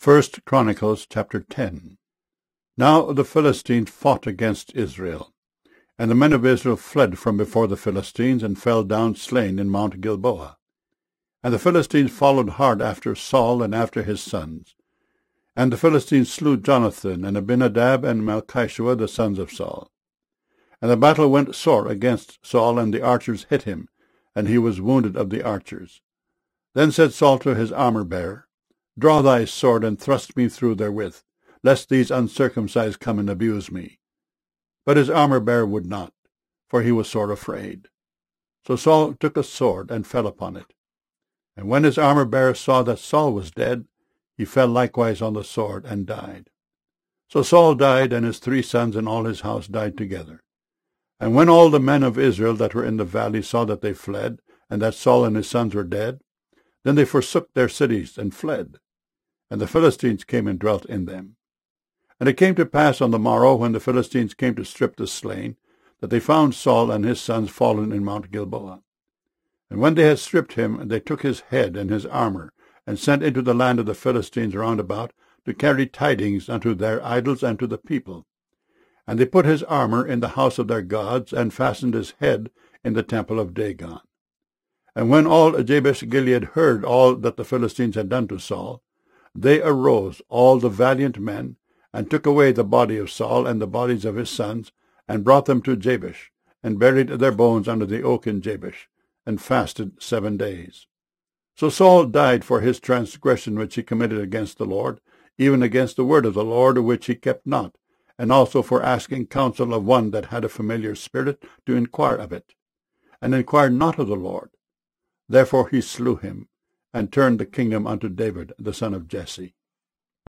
1 Chronicles chapter 10. Now the Philistines fought against Israel. And the men of Israel fled from before the Philistines, and fell down slain in Mount Gilboa. And the Philistines followed hard after Saul and after his sons. And the Philistines slew Jonathan, and Abinadab, and Malchishua, the sons of Saul. And the battle went sore against Saul, and the archers hit him, and he was wounded of the archers. Then said Saul to his armor-bearer, Draw thy sword, and thrust me through therewith, lest these uncircumcised come and abuse me. But his armor-bearer would not, for he was sore afraid. So Saul took a sword, and fell upon it. And when his armor-bearer saw that Saul was dead, he fell likewise on the sword, and died. So Saul died, and his 3 sons and all his house died together. And when all the men of Israel that were in the valley saw that they fled, and that Saul and his sons were dead, then they forsook their cities, and fled. And the Philistines came and dwelt in them. And it came to pass on the morrow, when the Philistines came to strip the slain, that they found Saul and his sons fallen in Mount Gilboa. And when they had stripped him, they took his head and his armor, and sent into the land of the Philistines round about, to carry tidings unto their idols and to the people. And they put his armor in the house of their gods, and fastened his head in the temple of Dagon. And when all Jabesh-Gilead heard all that the Philistines had done to Saul, they arose, all the valiant men, and took away the body of Saul and the bodies of his sons, and brought them to Jabesh, and buried their bones under the oak in Jabesh, and fasted 7 days. So Saul died for his transgression which he committed against the Lord, even against the word of the Lord, which he kept not, and also for asking counsel of one that had a familiar spirit to inquire of it, and inquired not of the Lord. Therefore he slew him, and turned the kingdom unto David the son of Jesse.